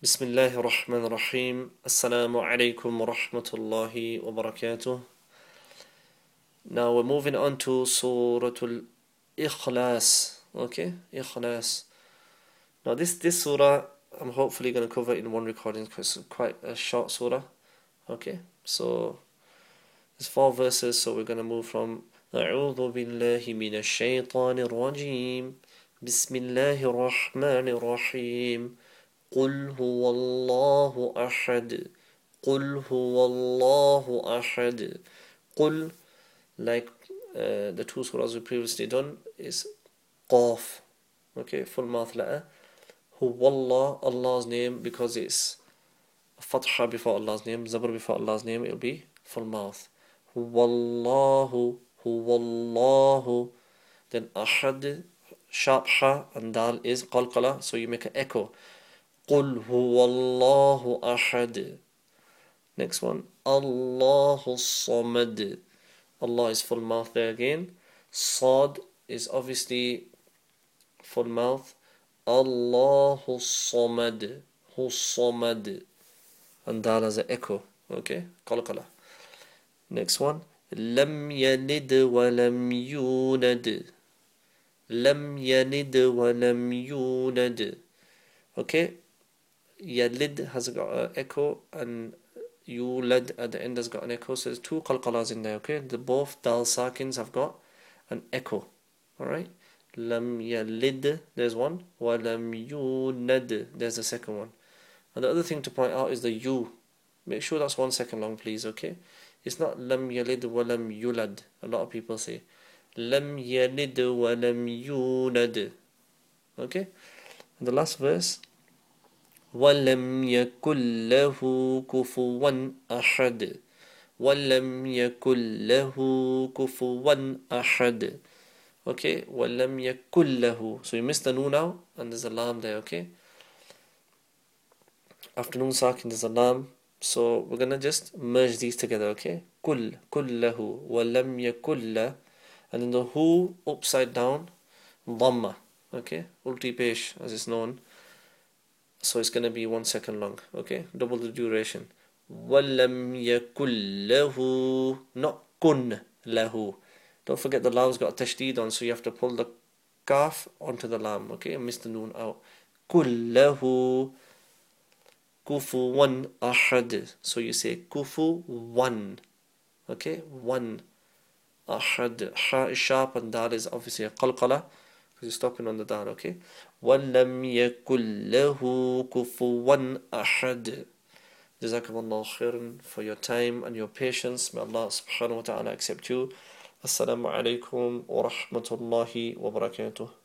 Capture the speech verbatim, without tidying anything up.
Bismillahir Rahmanir Rahim. Assalamu alaikum wa rahmatullahi wa barakatuh. Now we're moving on to Surah Al-Ikhlas. Okay, Ikhlas. Now this, this surah I'm hopefully going to cover in one recording because it's quite a short surah. Okay, so there's four verses, so we're going to move from أعوذ بالله من الشيطان الرجيم بسم الله الرحمن الرحيم قل هو الله أحد قل هو الله أحد قل, like uh, the two surahs we previously done, is Qaf, okay, full mouth letter. Huwa Allah, Allah's name, because it's Fatha before Allah's name, Zabr before Allah's name, it'll be full mouth. Huwa Allahu, Huwa Allahu. Then Ahad, sharp Ha and Dal is Qalqala, so you make an echo. قل هو الله أحد. Next one, Allahu Samad. Allah is full mouth there again. Sad is obviously full mouth. Allahu Samad. Hu Samad. And Dal as an echo. Okay, Qalqala. Next one, Lam Yalid wa Lam Yulad. Lam Yalid wa Lam Yulad. Okay, Yalid has got an echo and Yulad at the end has got an echo, so there's two qalqalas in there. Okay, the both dal sakins have got an echo. Alright, Lam Yalid, there's one, wa Lam Yulad, there's the second one. And the other thing to point out is the U. Make sure that's one second long, please. Okay, it's not Lam Yalid wa Lam Yulad. A lot of people say Lam Yalid wa Lam Yulad. Okay, and the last verse, وَلَمْ يَكُنْ لَهُ كُفُوًا أَحَدٌ وَلَمْ يَكُنْ لَهُ كُفُوًا أَحَدٌ. Okay, وَلَمْ يَكُنْ لَهُ. So you missed the noon now, and there's a lam there, okay? After noon sakin, there's a lam. So we're gonna just merge these together, okay? كُل كُل لَهُ وَلَمْ يَكُنْ لَهُ. And then the hu upside down, dhamma, okay? Ulti pesh, as it's known. So it's going to be one second long, okay? Double the duration. وَلَمْ يَكُنْ لَهُ, not kun lahu. Don't forget the lam's got a tashdid on, so you have to pull the kaf onto the lam, okay? And miss the noon out. كُلْ لَهُ كُفُوًا أَحَدٌ. So you say kufu one, okay? One. Ahad. Ha is sharp and dal is obviously a qalqala, because you're stopping on the dal, okay? وَلَمْ يَكُنْ لَهُ كُفُوًا أَحَدٌ. Jazakumullah khairan for your time and your patience. May Allah subhanahu wa ta'ala accept you. Assalamu alaikum wa rahmatullahi wa barakatuh.